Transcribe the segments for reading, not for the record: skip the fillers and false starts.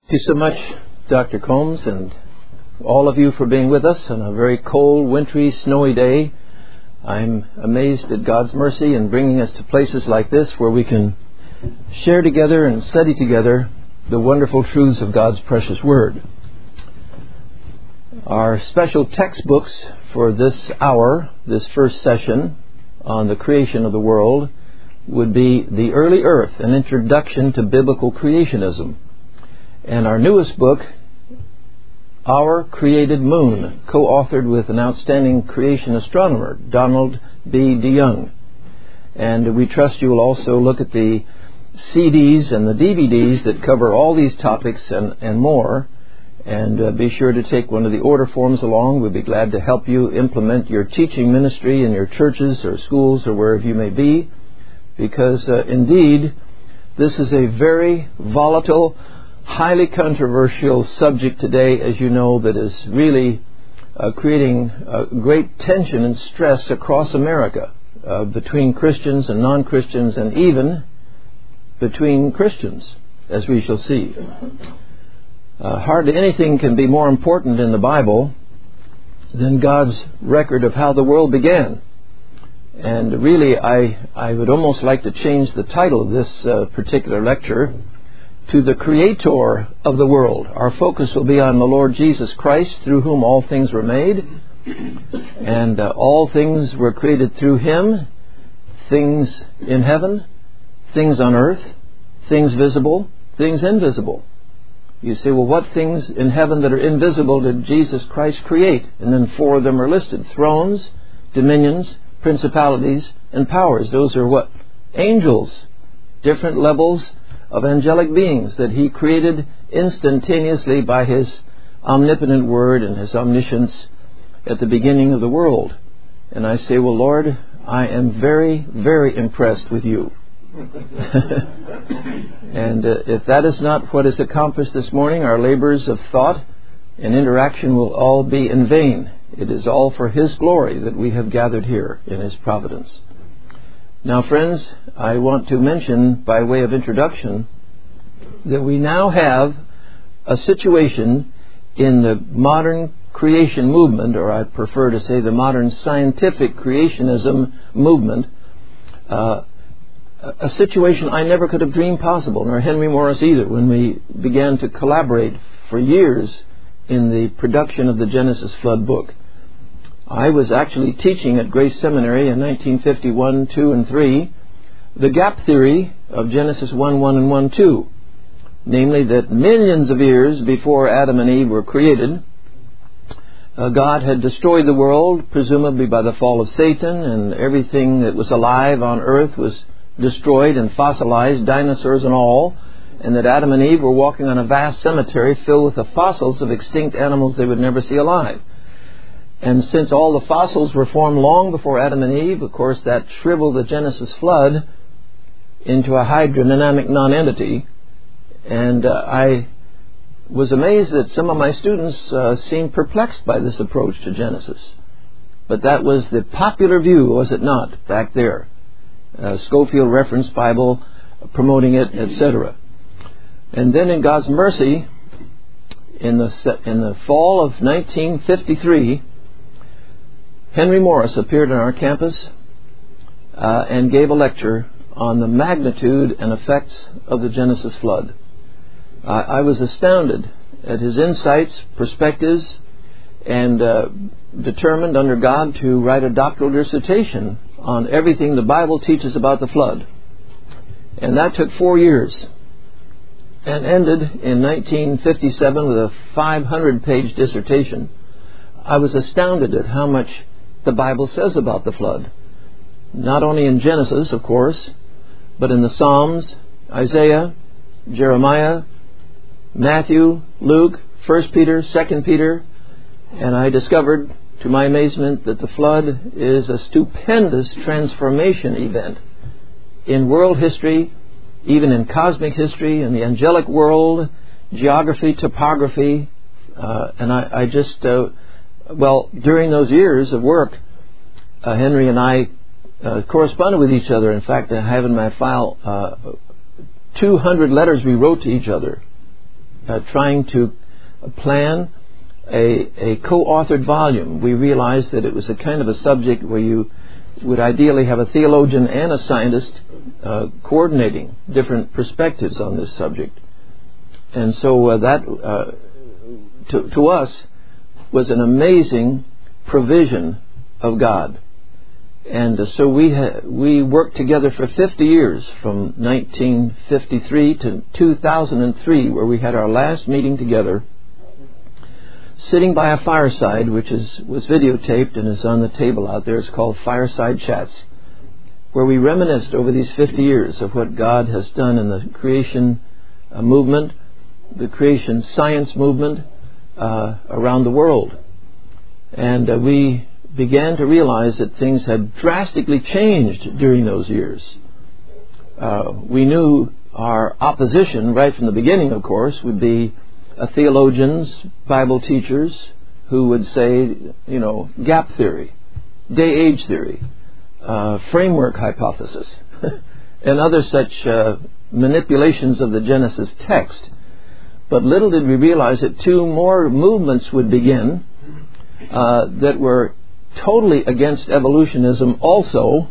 Thank you so much, Dr. Combs, and all of you for being with us on a very cold, wintry, snowy day. I'm amazed at God's mercy in bringing us to places like this where we can share together and study together the wonderful truths of God's precious Word. Our special textbooks for this hour, this first session on the creation of the world, would be The Early Earth, an Introduction to Biblical Creationism. And our newest book, Our Created Moon, co-authored with an outstanding creation astronomer, Donald B. DeYoung. And we trust you will also look at the CDs and the DVDs that cover all these topics and more. And be sure to take one of the order forms along. We'd be glad to help you implement your teaching ministry in your churches or schools or wherever you may be. Because indeed, this is a very volatile, highly controversial subject today, as you know, that is really creating great tension and stress across America between Christians and non-Christians, and even between Christians, as we shall see. Hardly anything can be more important in the Bible than God's record of how the world began. And really, I would almost like to change the title of this particular lecture to the Creator of the world. Our focus will be on the Lord Jesus Christ, through whom all things were made. And all things were created through Him, things in heaven, things on earth, things visible, things invisible. You say, well, what things in heaven that are invisible did Jesus Christ create? And then four of them are listed: thrones, dominions, principalities, and powers. Those are what? Angels. Different levels of angelic beings that He created instantaneously by His omnipotent word and His omniscience at the beginning of the world. And I say, well, Lord, I am very, very impressed with you. And if that is not what is accomplished this morning, our labors of thought and interaction will all be in vain. It is all for His glory that we have gathered here in His providence. Now, friends, I want to mention, by way of introduction, that we now have a situation in the modern creation movement, or I prefer to say the modern scientific creationism movement, a situation I never could have dreamed possible, nor Henry Morris either, when we began to collaborate for years in the production of the Genesis Flood book. I was actually teaching at Grace Seminary in 1951, 2, and 3, the gap theory of Genesis 1:1 and 1:2, namely that millions of years before Adam and Eve were created, God had destroyed the world, presumably by the fall of Satan, and everything that was alive on earth was destroyed and fossilized, dinosaurs and all, and that Adam and Eve were walking on a vast cemetery filled with the fossils of extinct animals they would never see alive. And since all the fossils were formed long before Adam and Eve, of course, that shriveled the Genesis flood into a hydrodynamic nonentity. And I was amazed that some of my students seemed perplexed by this approach to Genesis. But that was the popular view, was it not, back there? Scofield Reference Bible promoting it, etc. And then in God's mercy, in the fall of 1953, Henry Morris appeared on our campus and gave a lecture on the magnitude and effects of the Genesis flood. I was astounded at his insights, perspectives, and determined under God to write a doctoral dissertation on everything the Bible teaches about the flood. And that took 4 years and ended in 1957 with a 500-page dissertation. I was astounded at how much the Bible says about the flood. Not only in Genesis, of course, but in the Psalms, Isaiah, Jeremiah, Matthew, Luke, 1 Peter, 2 Peter. And I discovered, to my amazement, that the flood is a stupendous transformation event in world history, even in cosmic history, in the angelic world, geography, topography. And I just... during those years of work, Henry and I corresponded with each other. In fact, I have in my file 200 letters we wrote to each other trying to plan a co-authored volume. We realized that it was a kind of a subject where you would ideally have a theologian and a scientist coordinating different perspectives on this subject. And so that, to us, was an amazing provision of God. And so we worked together for 50 years, from 1953 to 2003, where we had our last meeting together, sitting by a fireside, which was videotaped and is on the table out there. It's called Fireside Chats, where we reminisced over these 50 years of what God has done in the creation movement, the creation science movement around the world. And we began to realize that things had drastically changed during those years. We knew our opposition right from the beginning, of course, would be theologians, Bible teachers, who would say, gap theory, day-age theory, framework hypothesis, and other such manipulations of the Genesis text. But little did we realize that two more movements would begin that were totally against evolutionism also,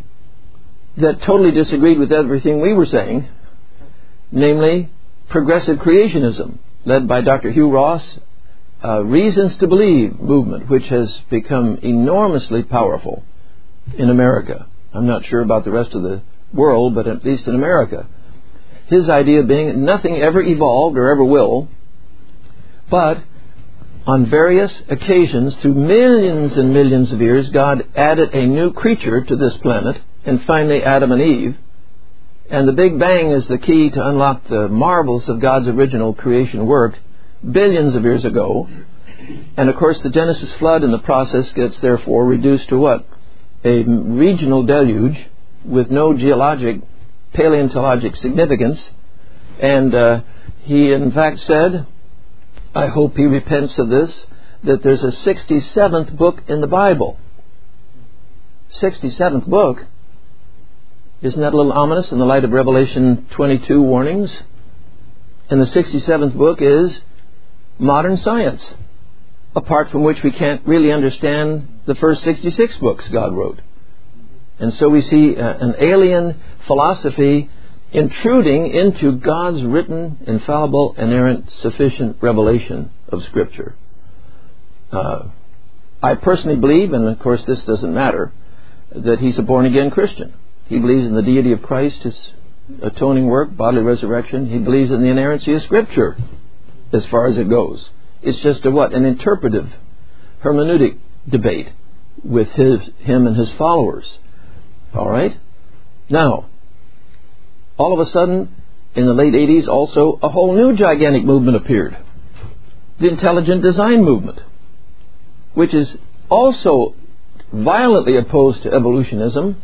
that totally disagreed with everything we were saying, namely progressive creationism, led by Dr. Hugh Ross, Reasons to Believe movement, which has become enormously powerful in America. I'm not sure about the rest of the world, but at least in America. His idea being nothing ever evolved or ever will, but on various occasions, through millions and millions of years, God added a new creature to this planet, and finally Adam and Eve. And the Big Bang is the key to unlock the marvels of God's original creation work billions of years ago. And of course the Genesis flood in the process gets therefore reduced to what? A regional deluge with no geologic, paleontologic significance. And he in fact said, I hope he repents of this, that there's a 67th book in the Bible. 67th book? Isn't that a little ominous in the light of Revelation 22 warnings? And the 67th book is modern science, apart from which we can't really understand the first 66 books God wrote. And so we see an alien philosophy intruding into God's written, infallible, inerrant, sufficient revelation of Scripture. I personally believe, and of course this doesn't matter, that he's a born-again Christian. He believes in the deity of Christ, His atoning work, bodily resurrection. He believes in the inerrancy of Scripture, as far as it goes. It's just an interpretive, hermeneutic debate with him and his followers. All right? Now, all of a sudden, in the late 80s, also, a whole new gigantic movement appeared. The intelligent design movement, which is also violently opposed to evolutionism,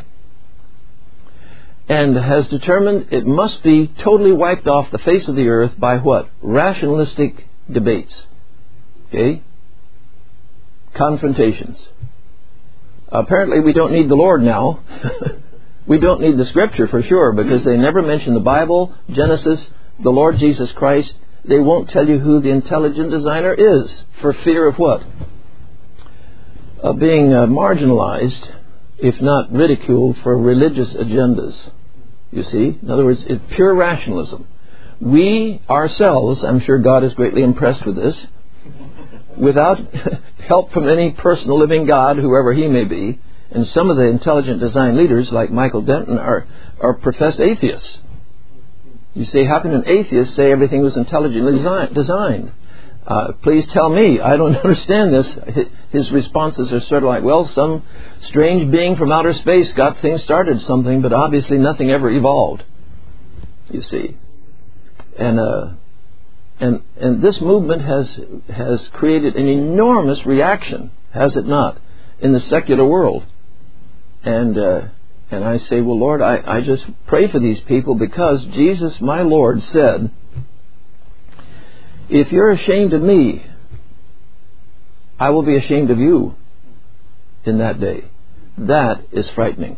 and has determined it must be totally wiped off the face of the earth by what? Rationalistic debates. Okay? Confrontations. Apparently we don't need the Lord now. We don't need the Scripture for sure, because they never mention the Bible, Genesis, the Lord Jesus Christ. They won't tell you who the intelligent designer is, for fear of what? Of being marginalized, if not ridiculed, for religious agendas. You see? In other words, it's pure rationalism. We ourselves, I'm sure God is greatly impressed with this, without help from any personal living God, whoever he may be, and some of the intelligent design leaders, like Michael Denton, are professed atheists. You say, how can an atheist say everything was intelligently designed? Please tell me. I don't understand this. His responses are sort of like, well, some strange being from outer space got things started something, but obviously nothing ever evolved. You see. And this movement has created an enormous reaction, has it not, in the secular world. And I say, well, Lord, I just pray for these people, because Jesus, my Lord, said, if you're ashamed of me, I will be ashamed of you in that day. That is frightening.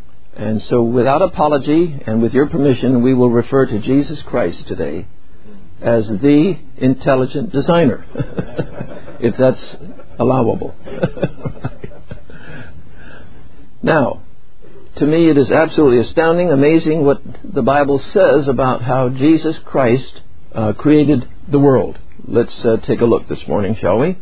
And so without apology and with your permission, we will refer to Jesus Christ today as the intelligent designer, if that's allowable. Now, to me it is absolutely astounding, amazing what the Bible says about how Jesus Christ created the world. Let's take a look this morning, shall we?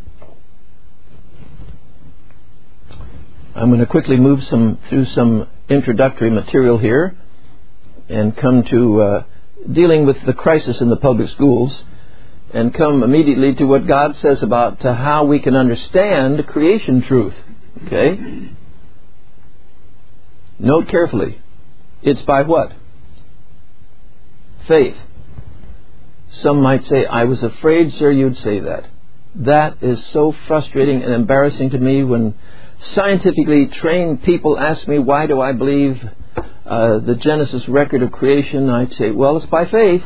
I'm going to quickly move through some introductory material here and come to dealing with the crisis in the public schools, and come immediately to what God says about how we can understand creation truth. Okay? Note carefully. It's by what? Faith. Some might say, I was afraid, sir, you'd say that. That is so frustrating and embarrassing to me when scientifically trained people ask me, why do I believe the Genesis record of creation? I'd say, well, it's by faith.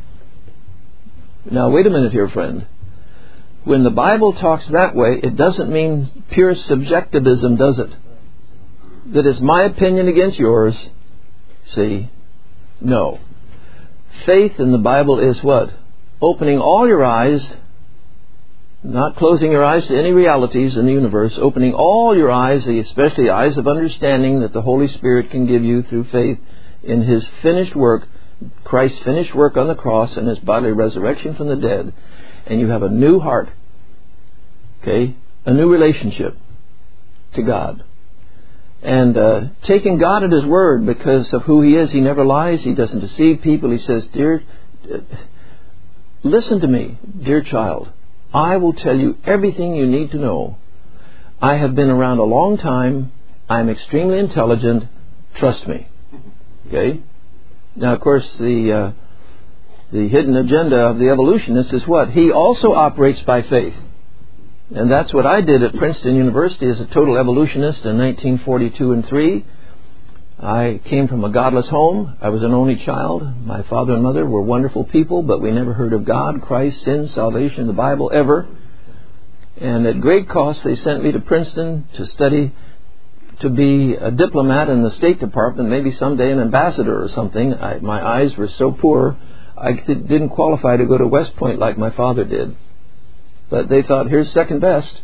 Now, wait a minute here, friend. When the Bible talks that way, it doesn't mean pure subjectivism, does it? That is my opinion against yours. See? No. Faith in the Bible is what? Opening all your eyes, not closing your eyes to any realities in the universe, opening all your eyes, especially eyes of understanding that the Holy Spirit can give you through faith in His finished work, Christ's finished work on the cross and His bodily resurrection from the dead, and you have a new heart, okay, a new relationship to God. And taking God at His word because of who He is. He never lies. He doesn't deceive people. He says, listen to me, dear child. I will tell you everything you need to know. I have been around a long time. I'm extremely intelligent. Trust me. Okay? Now, of course, the hidden agenda of the evolutionist is what? He also operates by faith. And that's what I did at Princeton University as a total evolutionist in 1942 and 3. I came from a godless home. I was an only child. My father and mother were wonderful people, but we never heard of God, Christ, sin, salvation, the Bible, ever. And at great cost, they sent me to Princeton to study, to be a diplomat in the State Department, maybe someday an ambassador or something. My eyes were so poor, I didn't qualify to go to West Point like my father did. But they thought, here's second best.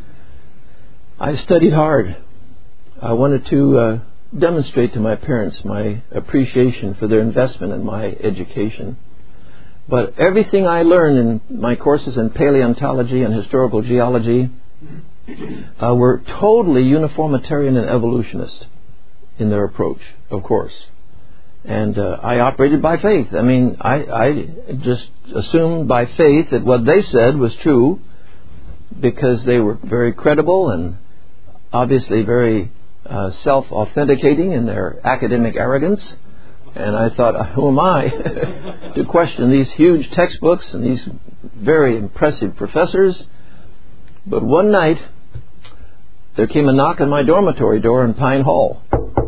I studied hard. I wanted to demonstrate to my parents my appreciation for their investment in my education. But everything I learned in my courses in paleontology and historical geology were totally uniformitarian and evolutionist in their approach, of course. And I operated by faith. I mean, I just assumed by faith that what they said was true because they were very credible and obviously very self-authenticating in their academic arrogance. And I thought, who am I to question these huge textbooks and these very impressive professors? But one night, there came a knock on my dormitory door in Pine Hall.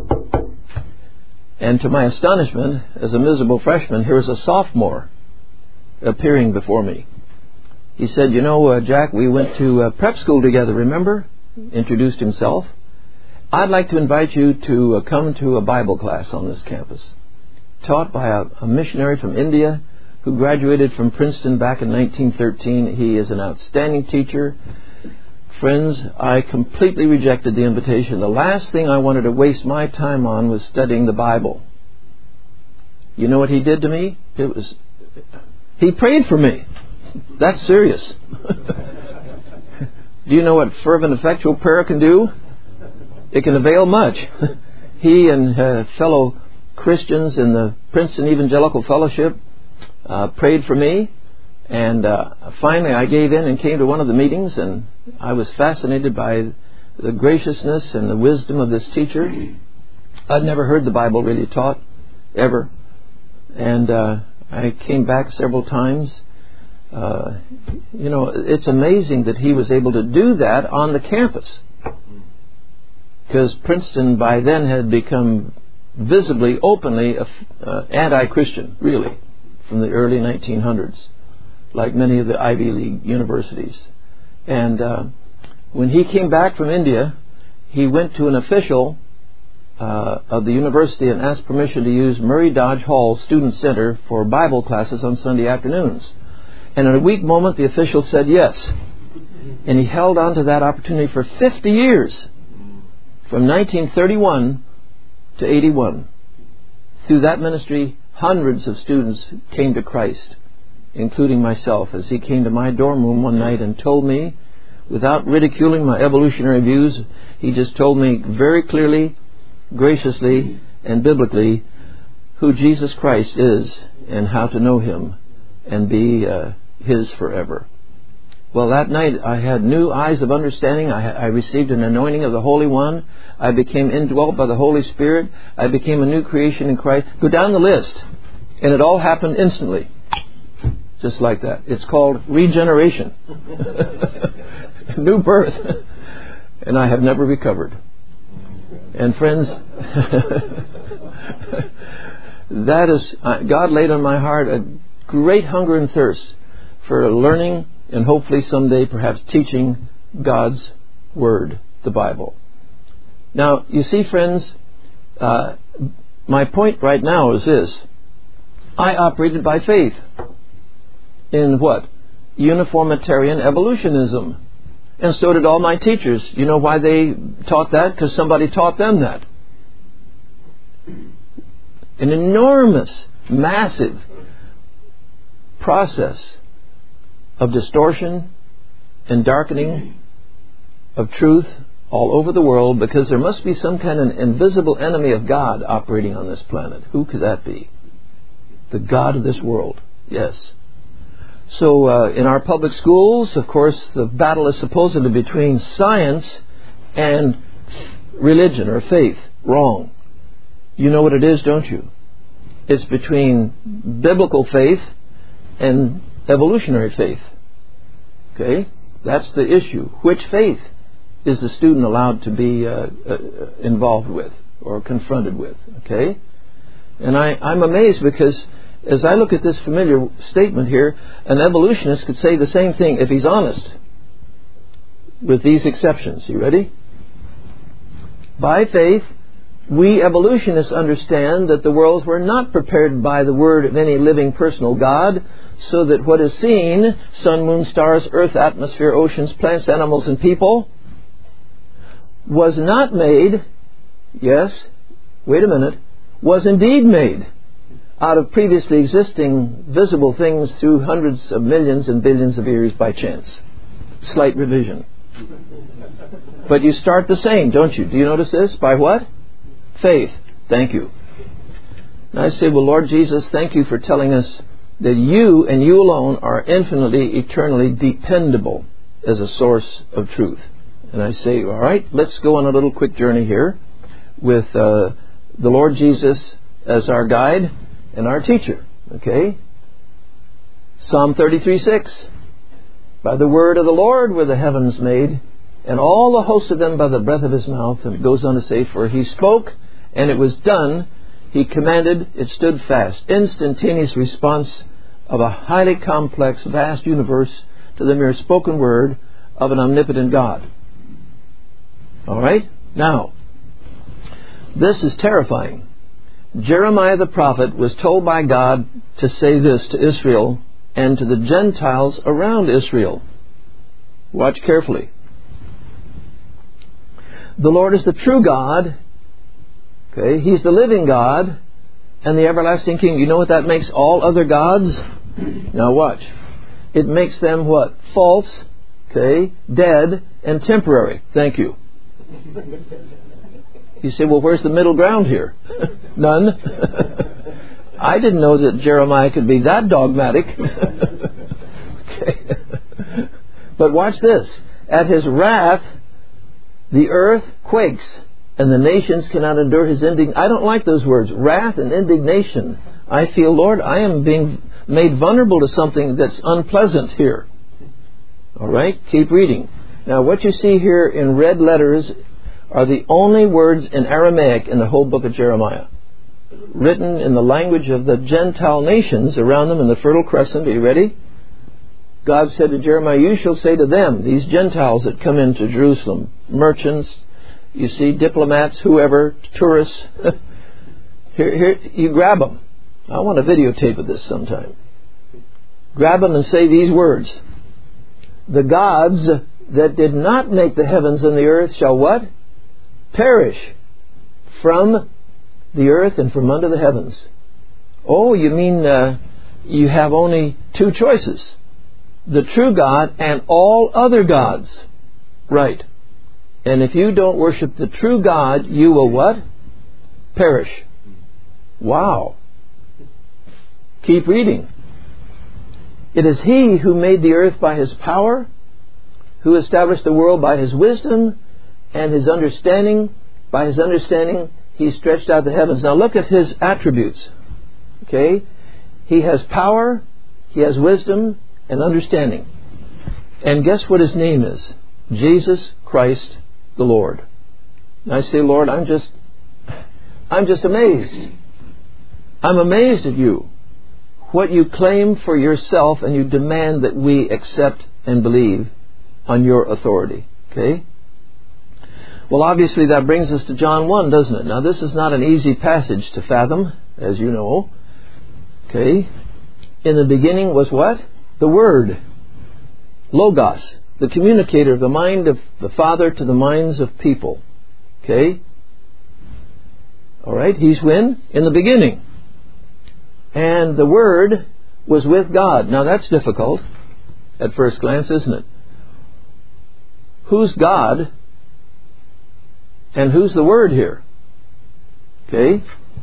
And to my astonishment, as a miserable freshman, here was a sophomore appearing before me. He said, Jack, we went to prep school together, remember? Introduced himself. I'd like to invite you to come to a Bible class on this campus, taught by a missionary from India who graduated from Princeton back in 1913. He is an outstanding teacher. Friends, I completely rejected the invitation. The last thing I wanted to waste my time on was studying the Bible. You know what he did to me? He prayed for me. That's serious. Do you know what fervent, effectual prayer can do? It can avail much. He and fellow Christians in the Princeton Evangelical Fellowship prayed for me. And finally I gave in and came to one of the meetings, and I was fascinated by the graciousness and the wisdom of this teacher. I'd never heard the Bible really taught, ever. And I came back several times. It's amazing that he was able to do that on the campus. Because Princeton by then had become visibly, openly anti-Christian, really, from the early 1900s. Like many of the Ivy League universities. And when he came back from India, he went to an official of the university and asked permission to use Murray Dodge Hall Student Center for Bible classes on Sunday afternoons. And in a weak moment, the official said yes. And he held on to that opportunity for 50 years, from 1931 to 81. Through that ministry, hundreds of students came to Christ, including myself, as he came to my dorm room one night and told me, without ridiculing my evolutionary views, he just told me very clearly, graciously, and biblically who Jesus Christ is and how to know Him and be His forever. Well, that night I had new eyes of understanding. I received an anointing of the Holy One. I became indwelt by the Holy Spirit. I became a new creation in Christ. Go down the list. And it all happened instantly. Just like that. It's called regeneration. New birth. And I have never recovered. And friends, that is, God laid on my heart a great hunger and thirst for learning and hopefully someday perhaps teaching God's Word, the Bible. Now, you see, friends, my point right now is this. I operated by faith in what? Uniformitarian evolutionism. And so did all my teachers. You know why they taught that? Because somebody taught them that. An enormous, massive process of distortion and darkening of truth all over the world, because there must be some kind of invisible enemy of God operating on this planet. Who could that be? The God of this world. Yes. So in our public schools, of course, the battle is supposedly between science and religion or faith. Wrong. You know what it is, don't you? It's between biblical faith and evolutionary faith. Okay? That's the issue. Which faith is the student allowed to be involved with or confronted with? Okay? And I'm amazed because as I look at this familiar statement here, an evolutionist could say the same thing if he's honest, with these exceptions. You ready? By faith, we evolutionists understand that the worlds were not prepared by the word of any living personal God, so that what is seen, sun, moon, stars, earth, atmosphere, oceans, plants, animals, and people, was not made, yes, wait a minute, was indeed made out of previously existing visible things through hundreds of millions and billions of years by chance. Slight revision. But you start the same, don't you? Do you notice this? By what? Faith. Thank you. And I say, well, Lord Jesus, thank you for telling us that you and you alone are infinitely, eternally dependable as a source of truth. And I say, all right, let's go on a little quick journey here with the Lord Jesus as our guide and our teacher. Okay? Psalm 33:6. By the word of the Lord were the heavens made, and all the host of them by the breath of His mouth. And it goes on to say, for He spoke, and it was done. He commanded, it stood fast. Instantaneous response of a highly complex, vast universe to the mere spoken word of an omnipotent God. All right? Now, this is terrifying. Jeremiah the prophet was told by God to say this to Israel and to the Gentiles around Israel. Watch carefully. The Lord is the true God. Okay, He's the living God and the everlasting King. You know what that makes all other gods? Now watch. It makes them what? False, okay, dead, and temporary. Thank you. You say, well, where's the middle ground here? None. I didn't know that Jeremiah could be that dogmatic. Okay. But watch this. At His wrath, the earth quakes, and the nations cannot endure His indignation. I don't like those words, wrath and indignation. I feel, Lord, I am being made vulnerable to something that's unpleasant here. All right? Keep reading. Now, what you see here in red letters are the only words in Aramaic in the whole book of Jeremiah, written in the language of the Gentile nations around them in the Fertile Crescent. Are you ready? God said to Jeremiah, you shall say to them, these Gentiles that come into Jerusalem, merchants, you see, diplomats, whoever, tourists, here, you grab them. I want a videotape of this sometime. grab them and say these words. The gods that did not make the heavens and the earth shall what? Perish from the earth and from under the heavens. Oh, you mean you have only two choices. The true God and all other gods. Right. And if you don't worship the true God, you will what? Perish. Wow. Keep reading. It is He who made the earth by His power, who established the world by His wisdom and His understanding. By His understanding, He stretched out the heavens. Now look at His attributes. Okay? He has power, He has wisdom and understanding. And guess what His name is? Jesus Christ the Lord. And I say, Lord, I'm just amazed. I'm amazed at you. What you claim for yourself and you demand that we accept and believe on your authority. Okay? Well, obviously that brings us to John 1, doesn't it? Now, this is not an easy passage to fathom, as you know. Okay? In the beginning was what? The Word. Logos. The communicator of the mind of the Father to the minds of people. Okay? Alright, He's when? In the beginning. And the Word was with God. Now that's difficult at first glance, isn't it? Who's God and who's the Word here? Okay?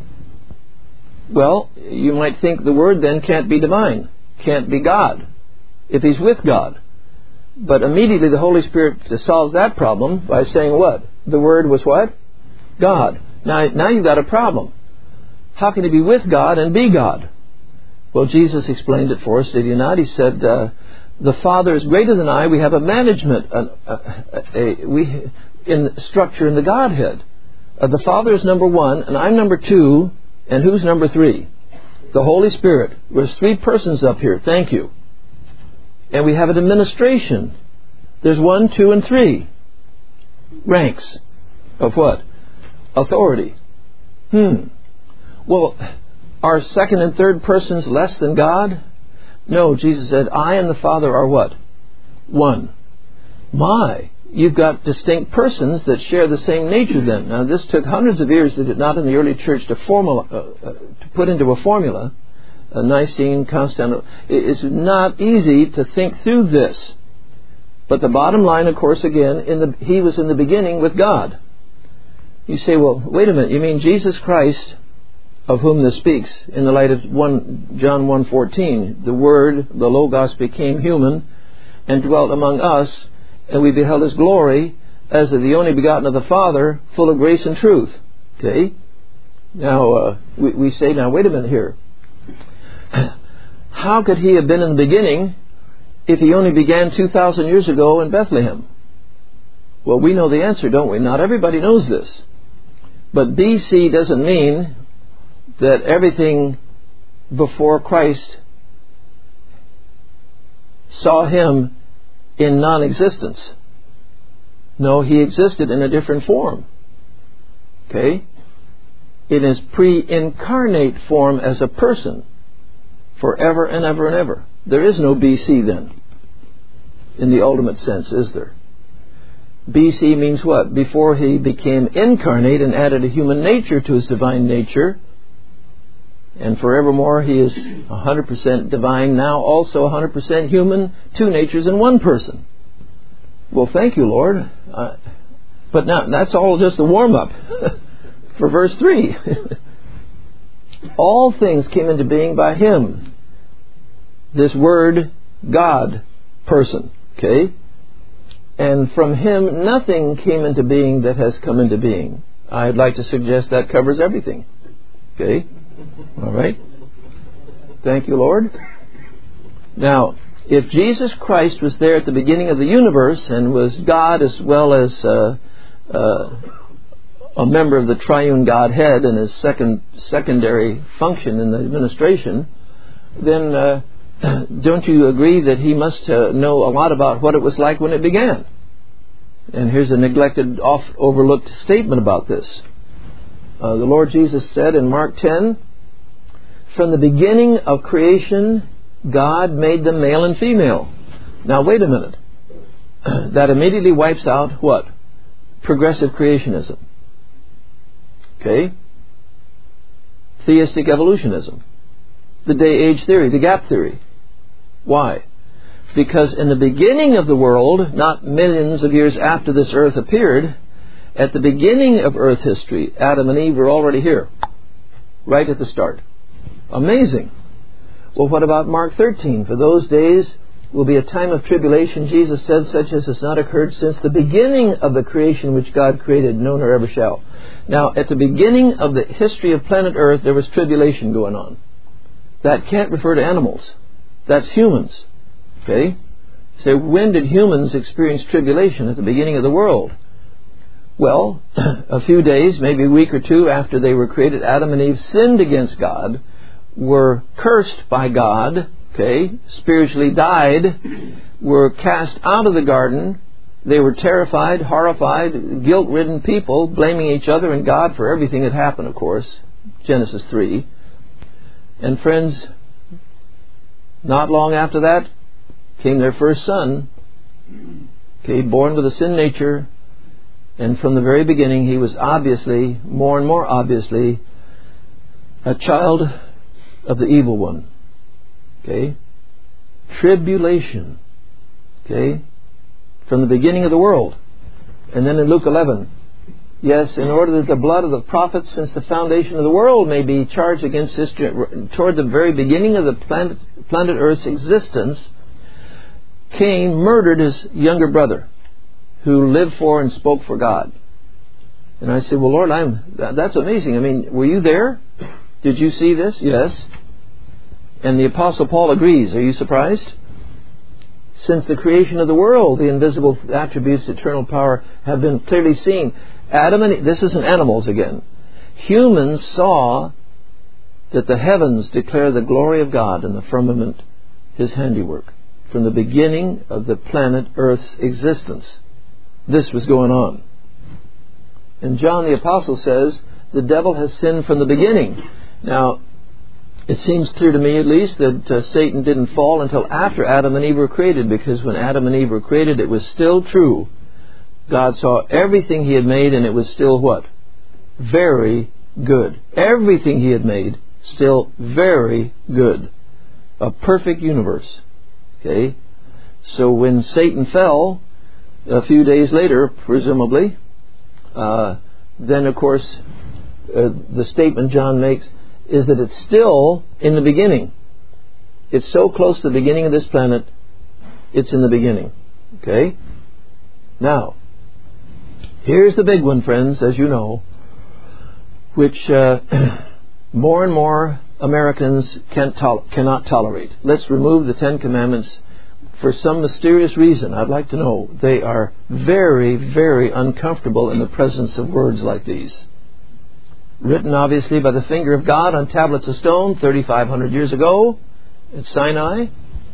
Well, you might think the Word then can't be divine, can't be God, if He's with God. But immediately the Holy Spirit solves that problem by saying what? The Word was what? God. Now you've got a problem. How can He be with God and be God? Well, Jesus explained it for us, did He not? He said, the Father is greater than I. We have a management in structure in the Godhead. The Father is number one, and I'm number two, and who's number three? The Holy Spirit. There's three persons up here. Thank you. And we have an administration. There's 1, 2, and 3 ranks of what? Authority. Well, are second and third persons less than God? No, Jesus said, I and the Father are what? One. You've got distinct persons that share the same nature then. Now, this took hundreds of years, did it not, in the early church to put into a formula, a Nicene, Constantinople. It's not easy to think through this. But the bottom line, of course, again, He was in the beginning with God. You say, well, wait a minute, you mean Jesus Christ, of whom this speaks, in the light of John 1:14, the Word, the Logos, became human and dwelt among us, and we beheld His glory as of the only begotten of the Father, full of grace and truth. Okay? Now, we say, now, wait a minute here. How could He have been in the beginning if He only began 2,000 years ago in Bethlehem? Well, we know the answer, don't we? Not everybody knows this. But BC doesn't mean that everything before Christ saw Him in non-existence. No, He existed in a different form. Okay? In His pre-incarnate form as a person. Forever and ever and ever. There is no BC then. In the ultimate sense, is there? BC means what? Before He became incarnate and added a human nature to His divine nature. And forevermore He is 100% divine, now also 100% human, two natures in one person. Well, thank you, Lord. But now, that's all just a warm-up for verse 3. All things came into being by Him. This Word, God, person. Okay? And from Him nothing came into being that has come into being. I'd like to suggest that covers everything. Okay? All right? Thank you, Lord. Now, if Jesus Christ was there at the beginning of the universe and was God as well as a member of the triune Godhead and His secondary function in the administration, then don't you agree that He must know a lot about what it was like when it began? And here's a neglected, overlooked statement about this. The Lord Jesus said in Mark 10, from the beginning of creation, God made them male and female. Now wait a minute. That immediately wipes out what? Progressive creationism. Okay? Theistic evolutionism. The day-age theory, the gap theory. Why? Because in the beginning of the world, not millions of years after this earth appeared, at the beginning of earth history, Adam and Eve were already here. Right at the start. Amazing. Well, what about Mark 13? For those days will be a time of tribulation, Jesus said, such as has not occurred since the beginning of the creation which God created, no nor ever shall. Now, at the beginning of the history of planet Earth, there was tribulation going on. That can't refer to animals. That's humans. Okay? So when did humans experience tribulation? At the beginning of the world. Well, a few days, maybe a week or two after they were created, Adam and Eve sinned against God, were cursed by God, okay, spiritually died, were cast out of the garden. They were terrified, horrified, guilt-ridden people, blaming each other and God for everything that happened, of course. Genesis 3. And friends, not long after that came their first son, okay, born with a sin nature, and from the very beginning he was obviously, more and more obviously, a child of the evil one. Okay? Tribulation. Okay? From the beginning of the world. And then in Luke 11, yes, in order that the blood of the prophets since the foundation of the world may be charged against this, toward the very beginning of the planet Earth's existence, Cain murdered his younger brother, who lived for and spoke for God. And I said, well, Lord, that's amazing. I mean, were you there? Did you see this? Yes. And the Apostle Paul agrees. Are you surprised? Since the creation of the world, the invisible attributes of eternal power have been clearly seen. Adam and Eve, this isn't animals again. Humans saw that the heavens declare the glory of God and the firmament His handiwork. From the beginning of the planet Earth's existence, this was going on. And John the Apostle says, the devil has sinned from the beginning. Now, it seems clear to me, at least, that Satan didn't fall until after Adam and Eve were created, because when Adam and Eve were created, it was still true. God saw everything He had made, and it was still what? Very good. Everything He had made, still very good. A perfect universe. Okay? So when Satan fell, a few days later, presumably, then of course, the statement John makes is that it's still in the beginning. It's so close to the beginning of this planet, it's in the beginning. Okay? Now, here's the big one, friends, as you know, which more and more Americans cannot tolerate. Let's remove the Ten Commandments. For some mysterious reason, I'd like to know, they are very, very uncomfortable in the presence of words like these. Written obviously by the finger of God on tablets of stone 3,500 years ago at Sinai.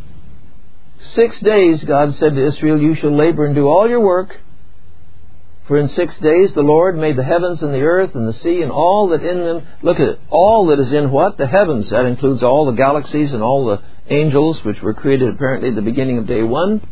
6 days God said to Israel, you shall labor and do all your work. For in 6 days the Lord made the heavens and the earth and the sea and all that in them. Look at it. All that is in what? The heavens. That includes all the galaxies and all the angels, which were created apparently at the beginning of day one.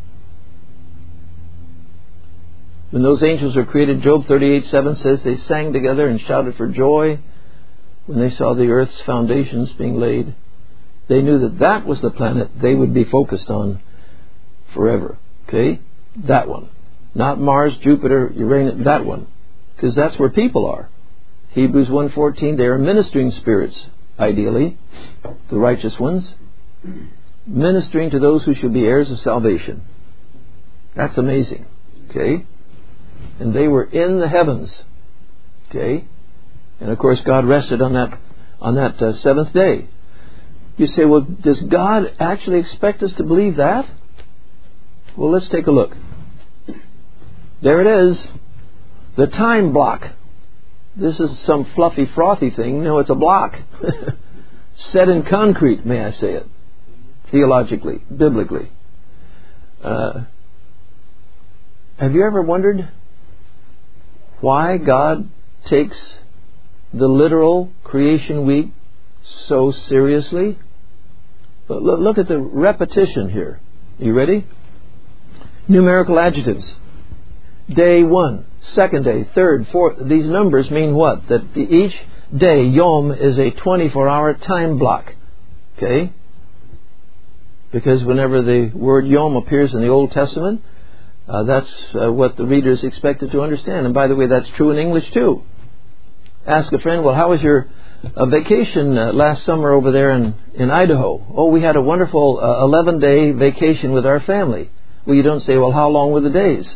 When those angels were created, Job 38:7 says they sang together and shouted for joy when they saw the earth's foundations being laid. They knew that that was the planet they would be focused on forever. Okay? That one. Not Mars, Jupiter, Uranus, that one. Because that's where people are. Hebrews 1:14, they are ministering spirits, ideally, the righteous ones, ministering to those who should be heirs of salvation. That's amazing. Okay? And they were in the heavens. Okay? And of course God rested on that seventh day. You say, well, does God actually expect us to believe that? Well, let's take a look. There it is. The time block. This is some fluffy, frothy thing. No, it's a block. Set in concrete, may I say it. Theologically, biblically. Have you ever wondered why God takes the literal creation week so seriously? Look at the repetition here. You ready? Numerical adjectives. Day 1, second day, third, fourth. These numbers mean what? That each day, yom, is a 24-hour time block. Okay? Because whenever the word yom appears in the Old Testament, that's what the reader is expected to understand. And by the way, that's true in English too. Ask a friend, well, how was your vacation last summer over there in Idaho? Oh, we had a wonderful 11-day vacation with our family. Well, you don't say, well, how long were the days?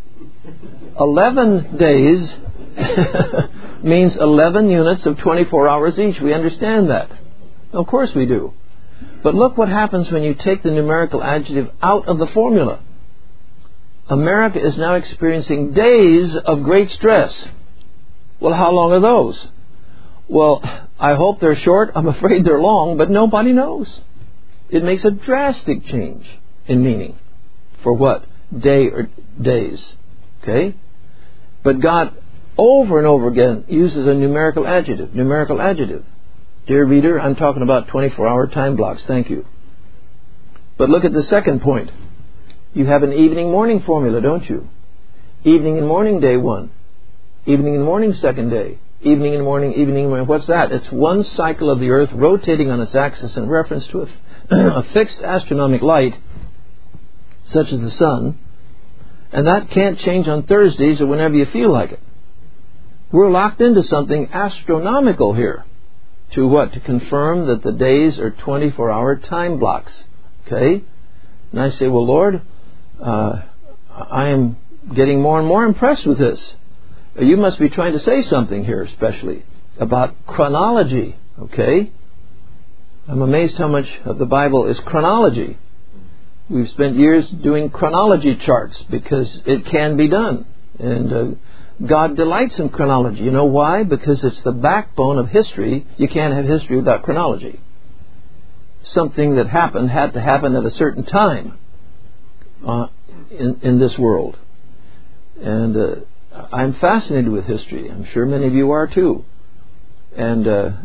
11 days means 11 units of 24 hours each. We understand that. Of course we do. But look what happens when you take the numerical adjective out of the formula. America is now experiencing days of great stress. Well, how long are those? Well, I hope they're short. I'm afraid they're long, but nobody knows. It makes a drastic change in meaning. For what? Day or days. Okay? But God, over and over again, uses a numerical adjective. Numerical adjective. Dear reader, I'm talking about 24-hour time blocks. Thank you. But look at the second point. You have an evening-morning formula, don't you? Evening and morning, day 1. Evening and morning, second day. Evening and morning, evening and morning. What's that? It's one cycle of the earth rotating on its axis in reference to a fixed astronomical light, such as the sun. And that can't change on Thursdays or whenever you feel like it. We're locked into something astronomical here. To what? To confirm that the days are 24-hour time blocks. Okay? And I say, well, Lord, I am getting more and more impressed with this. You must be trying to say something here, especially about chronology. Okay? I'm amazed how much of the Bible is chronology. We've spent years doing chronology charts because it can be done. And God delights in chronology. You know why? Because it's the backbone of history. You can't have history without chronology. Something that happened had to happen at a certain time in this world. And I'm fascinated with history. I'm sure many of you are too. And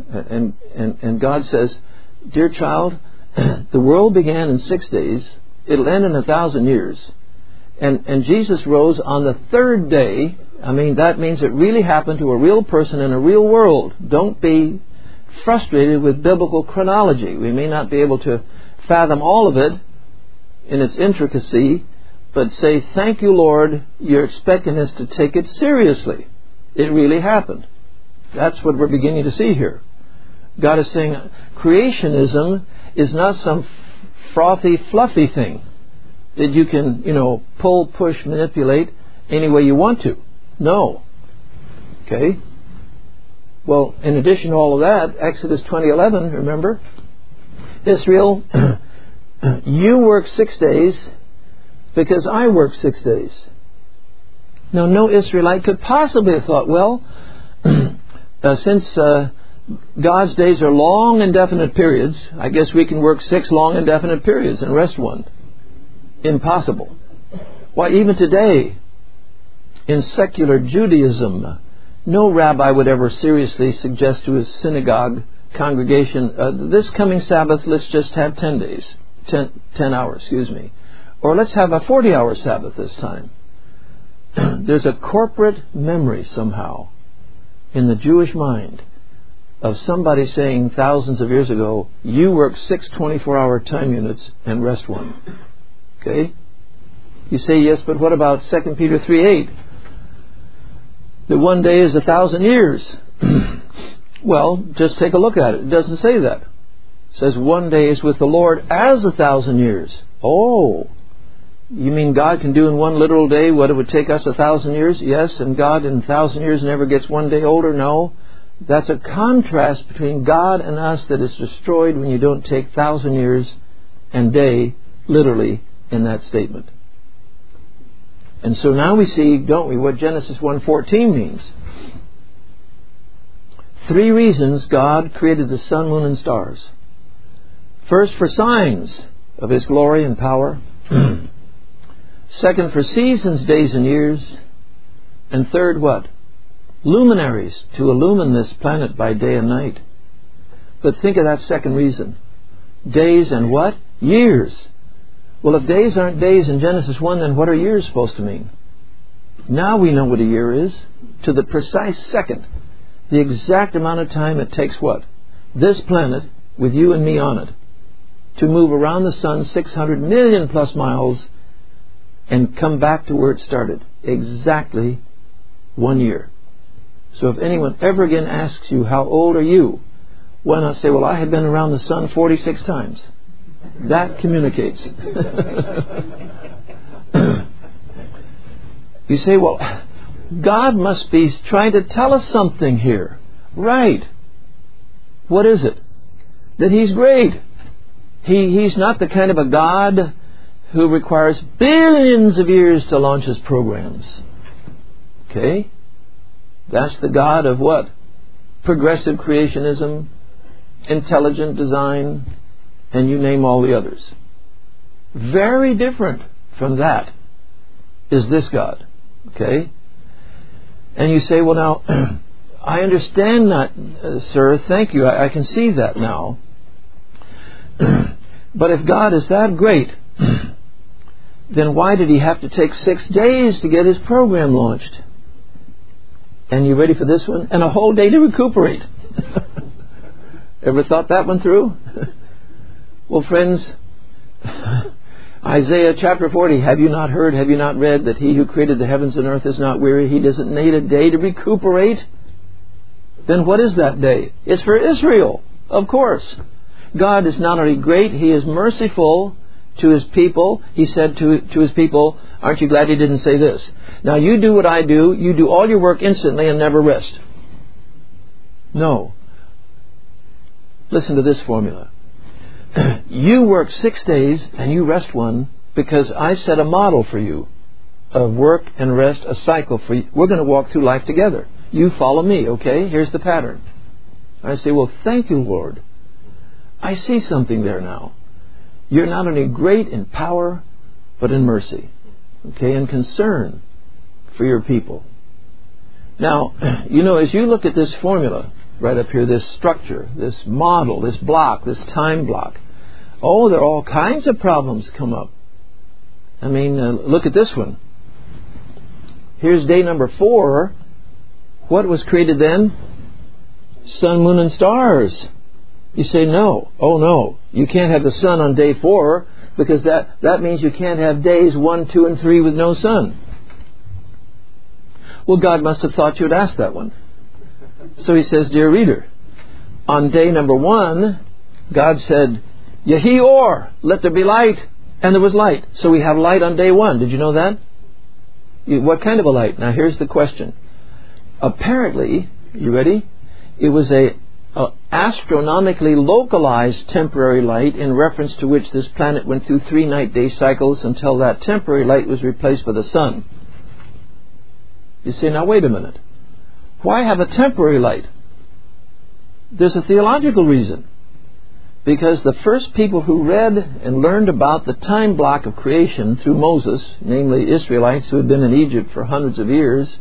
God says, dear child, the world began in 6 days. It'll end in 1,000 years. And Jesus rose on the third day. I mean, that means it really happened to a real person in a real world. Don't be frustrated with biblical chronology. We may not be able to fathom all of it in its intricacy, but say, thank you, Lord, you're expecting us to take it seriously. It really happened. That's what we're beginning to see here. God is saying creationism is not some frothy, fluffy thing that you can, pull, push, manipulate any way you want to. No. Okay? Well, in addition to all of that, Exodus 20:11, remember? Israel, you work 6 days because I work 6 days. Now, no Israelite could possibly have thought, well, since God's days are long, indefinite periods, I guess we can work 6 long, indefinite periods and rest 1. Impossible. Why, even today, in secular Judaism, no rabbi would ever seriously suggest to his synagogue congregation, this coming Sabbath, let's just have 10 days, 10 hours, or let's have a 40-hour Sabbath this time. There's a corporate memory somehow in the Jewish mind of somebody saying thousands of years ago, you work 6 24-hour time units and rest 1. Okay? You say, yes, but what about 2 Peter 3:8? That 1 day is 1,000 years. Well, just take a look at it. It doesn't say that. It says 1 day is with the Lord as 1,000 years. Oh, you mean God can do in 1 literal day what it would take us 1,000 years? Yes, and God in 1,000 years never gets 1 day older? No. That's a contrast between God and us that is destroyed when you don't take 1,000 years and day literally in that statement. And so now we see, don't we, what Genesis 1:14 means. 3 reasons God created the sun, moon, and stars. First, for signs of His glory and power. Second, for seasons, days, and years. And third, what? Luminaries to illumine this planet by day and night. But think of that second reason. days and what? Years. Well, if days aren't days in Genesis 1, then what are years supposed to mean? Now we know what a year is, to the precise second. The exact amount of time it takes what? This planet, with you and me on it, to move around the sun 600 million plus miles and come back to where it started. Exactly 1 year. So if anyone ever again asks you, how old are you? Why not say, well, I have been around the sun 46 times. That communicates. You say, well, God must be trying to tell us something here. Right. What is it? That He's great. He's not the kind of a God who requires billions of years to launch His programs. Okay? That's the God of what? Progressive creationism, intelligent design, and you name all the others. Very different from that is this God. Okay? And you say, well now, I understand that, sir, thank you, I can see that now. But if God is that great, then why did He have to take 6 days to get His program launched? And you ready for this one? And a whole day to recuperate. Ever thought that one through? Well, friends, Isaiah chapter 40, have you not heard, have you not read that He who created the heavens and earth is not weary? He doesn't need a day to recuperate. Then what is that day? It's for Israel, of course. God is not only great, He is merciful to His people. He said to His people, aren't you glad He didn't say this? Now you do what I do, you do all your work instantly and never rest. No. Listen to this formula. You work 6 days and you rest 1 because I set a model for you of work and rest, a cycle for you. We're going to walk through life together. You follow me, okay? Here's the pattern. I say, well, thank you, Lord. I see something there now. You're not only great in power, but in mercy, okay, and concern for your people. Now, you know, as you look at this formula right up here, this structure, this model, this block, this time block, oh, there are all kinds of problems come up. I mean, look at this one. Here's day number 4. What was created then? Sun, moon, and stars. You say, no. Oh, no. You can't have the sun on day 4 because that means you can't have days 1, 2, and 3 with no sun. Well, God must have thought you'd ask that one. So He says, dear reader, on day number 1, God said, Yehi or, let there be light. And there was light. So we have light on day 1. Did you know that? What kind of a light? Now here's the question. Apparently, you ready? It was a astronomically localized temporary light in reference to which this planet went through 3 night-day cycles until that temporary light was replaced by the sun. You say, now wait a minute. Why have a temporary light? There's a theological reason. Because the first people who read and learned about the time block of creation through Moses, namely Israelites who had been in Egypt for hundreds of years,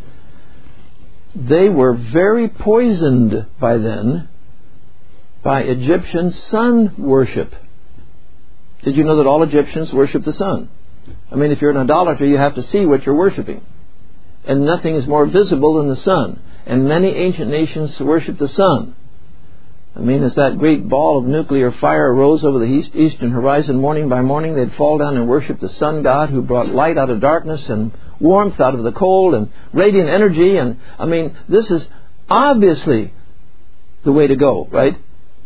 they were very poisoned by then by Egyptian sun worship. Did you know that all Egyptians worship the sun? I mean, if you're an idolater, you have to see what you're worshiping. And nothing is more visible than the sun. And many ancient nations worship the sun. I mean, as that great ball of nuclear fire rose over the eastern horizon morning by morning, they'd fall down and worship the sun god who brought light out of darkness and warmth out of the cold and radiant energy. And, I mean, this is obviously the way to go, right?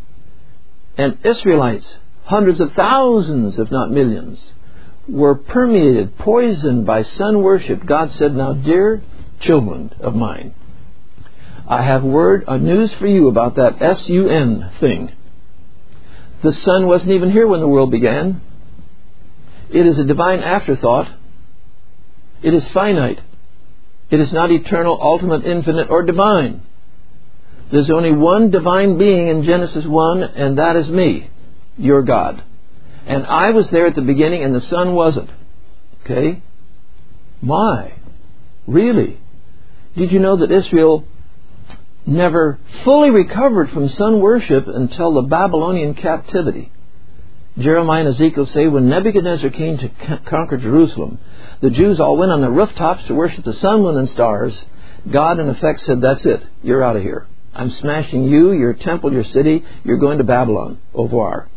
And Israelites, hundreds of thousands, if not millions, were permeated, poisoned by sun worship. God said, now, dear children of mine, I have news for you about that S-U-N thing. The sun wasn't even here when the world began. It is a divine afterthought. It is finite. It is not eternal, ultimate, infinite, or divine. There's only one divine being in Genesis 1, and that is me, your God. And I was there at the beginning, and the sun wasn't. Okay? My. Really? Did you know that Israel never fully recovered from sun worship until the Babylonian captivity? Jeremiah and Ezekiel say when Nebuchadnezzar came to conquer Jerusalem, the Jews all went on the rooftops to worship the sun, moon, and stars. God, in effect, said, that's it. You're out of here. I'm smashing you, your temple, your city. You're going to Babylon. Au revoir.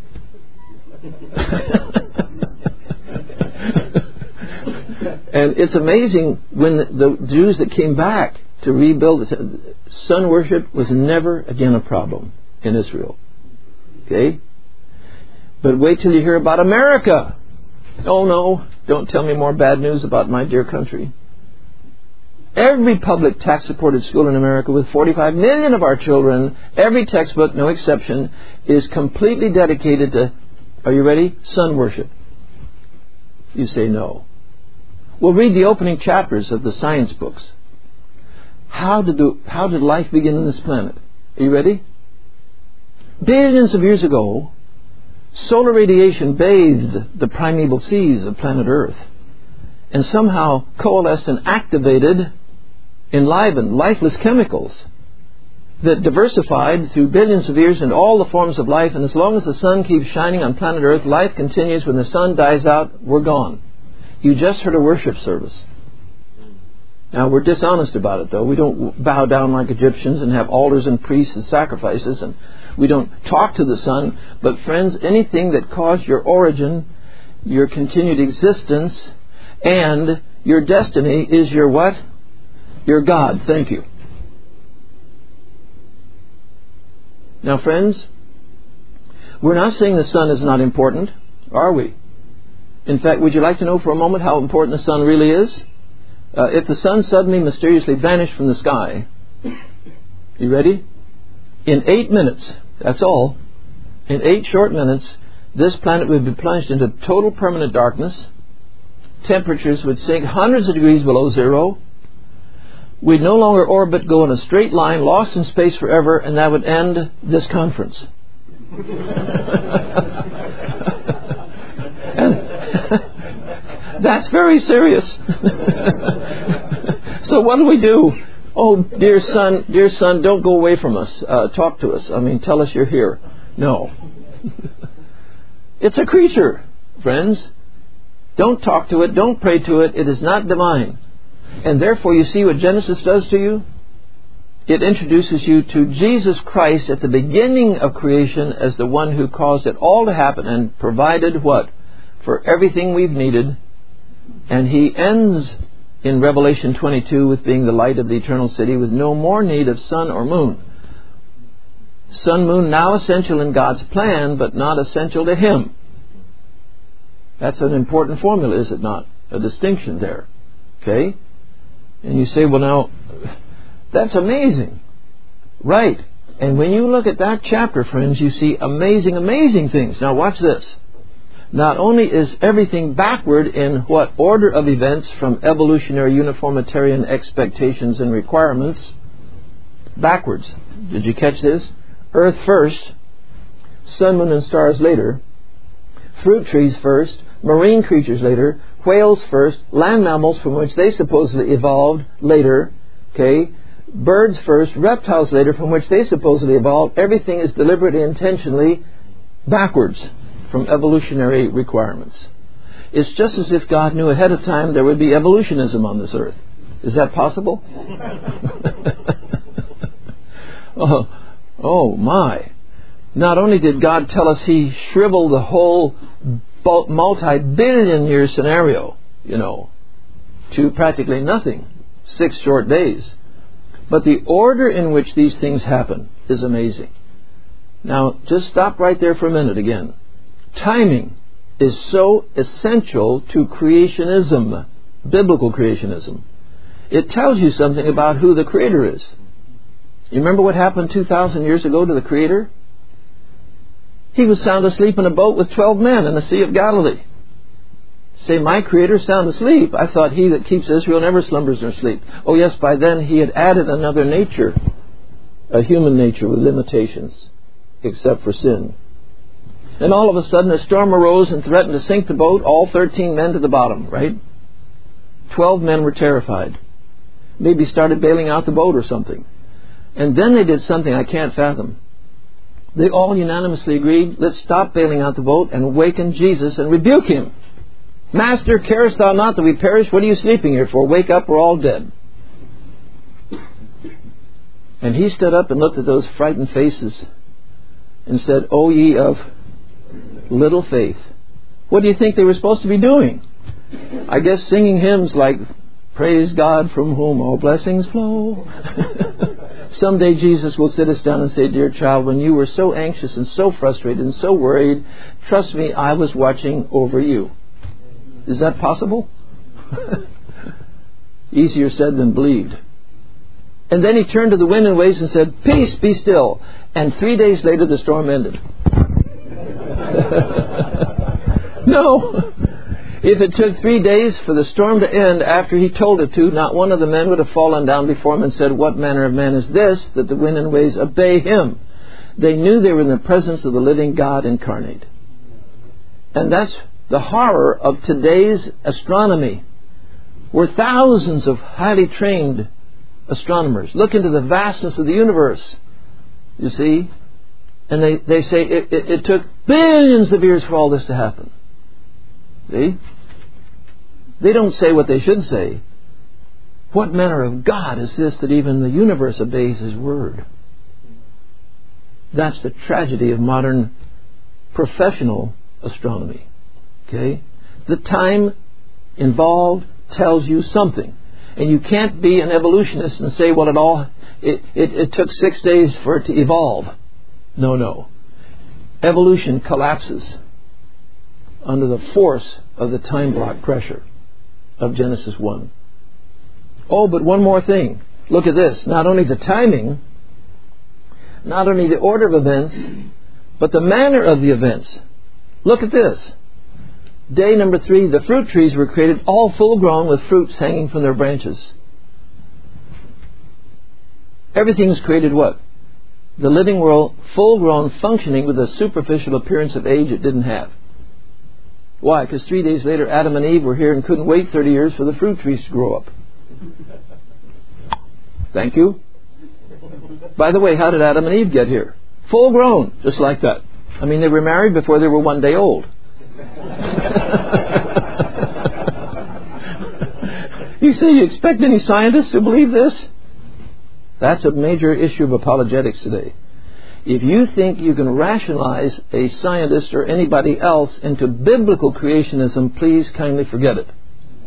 And it's amazing when the Jews that came back to rebuild, sun worship was never again a problem in Israel. Okay? But wait till you hear about America. Oh no, don't tell me more bad news about my dear country. Every public tax-supported school in America with 45 million of our children, every textbook, no exception, is completely dedicated to, are you ready? Sun worship. You say no. Well, read the opening chapters of the science books. How did life begin on this planet? Are you ready? Billions of years ago, solar radiation bathed the primeval seas of planet Earth and somehow coalesced and activated, enlivened, lifeless chemicals that diversified through billions of years into all the forms of life. And as long as the sun keeps shining on planet Earth, life continues. When the sun dies out, we're gone. You just heard a worship service. Now, we're dishonest about it, though. We don't bow down like Egyptians and have altars and priests and sacrifices, and we don't talk to the sun. But friends, anything that caused your origin, your continued existence, and your destiny is your what? Your God. Thank you. Now, friends, we're not saying the sun is not important, are we? In fact, would you like to know for a moment how important the sun really is? If the sun suddenly mysteriously vanished from the sky, you ready? In 8 minutes, that's all, in 8 short minutes, this planet would be plunged into total permanent darkness. Temperatures would sink hundreds of degrees below zero. We'd no longer orbit, go in a straight line, lost in space forever, and that would end this conference. That's very serious. So what do we do? Oh, dear son, don't go away from us. Talk to us. I mean, tell us you're here. No. It's a creature, friends. Don't talk to it. Don't pray to it. It is not divine. And therefore, you see what Genesis does to you? It introduces you to Jesus Christ at the beginning of creation as the one who caused it all to happen and provided what? For everything we've needed. And He ends in Revelation 22 with being the light of the eternal city with no more need of sun or moon. Sun, moon, now essential in God's plan, but not essential to Him. That's an important formula, is it not? A distinction there. Okay? And you say, well now, that's amazing. Right. And when you look at that chapter, friends, you see amazing, amazing things. Now watch this. Not only is everything backward in what order of events from evolutionary uniformitarian expectations and requirements, backwards. Did you catch this? Earth first, sun, moon, and stars later, fruit trees first, marine creatures later, whales first, land mammals from which they supposedly evolved later, okay, birds first, reptiles later from which they supposedly evolved. Everything is deliberately, intentionally backwards from evolutionary requirements. It's just as if God knew ahead of time there would be evolutionism on this earth. Is that possible? Oh my. Not only did God tell us He shriveled the whole multi-billion year scenario, to practically nothing, 6 short days. But the order in which these things happen is amazing. Now, just stop right there for a minute again. Timing is so essential to creationism, biblical creationism. It tells you something about who the Creator is. You remember what happened 2,000 years ago to the Creator? He was sound asleep in a boat with 12 men in the Sea of Galilee. Say, my Creator sound asleep? I thought He that keeps Israel never slumbers nor sleeps. Oh yes, by then He had added another nature, a human nature with limitations, except for sin. And all of a sudden a storm arose and threatened to sink the boat, all 13 men to the bottom, right? 12 men were terrified. Maybe started bailing out the boat or something. And then they did something I can't fathom. They all unanimously agreed, let's stop bailing out the boat and awaken Jesus and rebuke him. Master, carest thou not that we perish? What are you sleeping here for? Wake up, we're all dead. And he stood up and looked at those frightened faces and said, O ye of little faith. What do you think they were supposed to be doing? I guess singing hymns like, praise God from whom all blessings flow. Someday Jesus will sit us down and say, dear child, when you were so anxious and so frustrated and so worried, trust me, I was watching over you. Is that possible? Easier said than believed. And then he turned to the wind and waves and said, peace, be still. And 3 days later the storm ended. No. If it took 3 days for the storm to end after he told it to, not one of the men would have fallen down before him and said, what manner of man is this, that the wind and waves obey him? They knew they were in the presence of the living God incarnate. And that's the horror of today's astronomy, where thousands of highly trained astronomers look into the vastness of the universe, you see, and they say it took billions of years for all this to happen. See? They don't say what they should say. What manner of God is this that even the universe obeys His word? That's the tragedy of modern professional astronomy. Okay? The time involved tells you something. And you can't be an evolutionist and say, well, it took 6 days for it to evolve. No. Evolution collapses under the force of the time block pressure of Genesis 1. Oh, but one more thing. Look at this. Not only the timing, not only the order of events, but the manner of the events. Look at this. Day number 3, the fruit trees were created all full grown with fruits hanging from their branches. Everything's created what? The living world, full grown, functioning with a superficial appearance of age it didn't have. Why? Because 3 days later Adam and Eve were here and couldn't wait 30 years for the fruit trees to grow up. Thank you. By the way, how did Adam and Eve get here? Full grown, just like that. I mean, they were married before they were 1 day old. You say you expect any scientists to believe this? That's a major issue of apologetics today. If you think you can rationalize a scientist or anybody else into biblical creationism, please kindly forget it.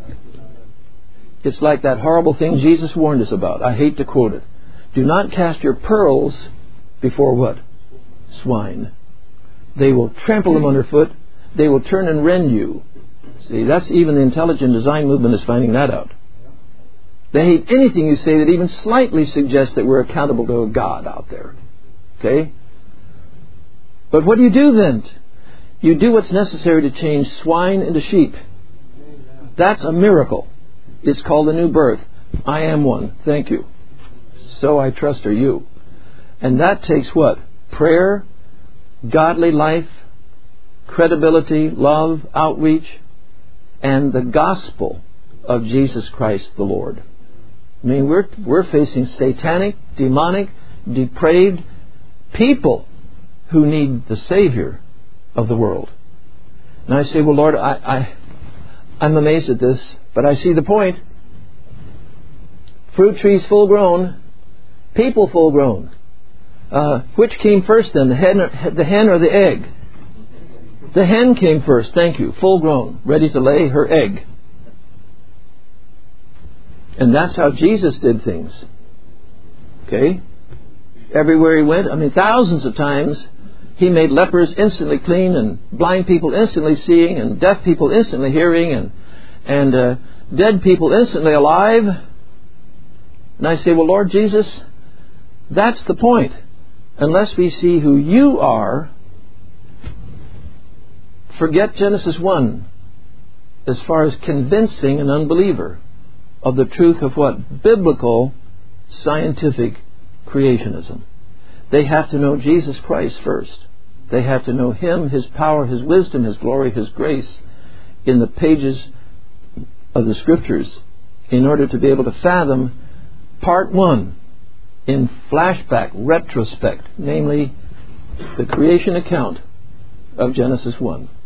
It's like that horrible thing Jesus warned us about. I hate to quote it. Do not cast your pearls before what? Swine. They will trample them underfoot. They will turn and rend you. See, that's even the intelligent design movement is finding that out. They hate anything you say that even slightly suggests that we're accountable to a God out there. Okay? But what do you do then? You do what's necessary to change swine into sheep. That's a miracle. It's called a new birth. I am one. Thank you. So I trust are you. And that takes what? Prayer, godly life, credibility, love, outreach, and the gospel of Jesus Christ the Lord. I mean, we're facing satanic, demonic, depraved people who need the Savior of the world. And I say, well, Lord, I'm amazed at this, but I see the point. Fruit trees full grown, people full grown. Which came first then, the hen or the egg? The hen came first, thank you, full grown, ready to lay her egg. And that's how Jesus did things. Okay? Everywhere He went, I mean, thousands of times, He made lepers instantly clean, and blind people instantly seeing, and deaf people instantly hearing, and dead people instantly alive. And I say, well, Lord Jesus, that's the point. Unless we see who You are, forget Genesis 1 as far as convincing an unbeliever of the truth of what? Biblical, scientific creationism. They have to know Jesus Christ first. They have to know Him, His power, His wisdom, His glory, His grace in the pages of the Scriptures in order to be able to fathom Part 1 in flashback, retrospect, namely the creation account of Genesis 1.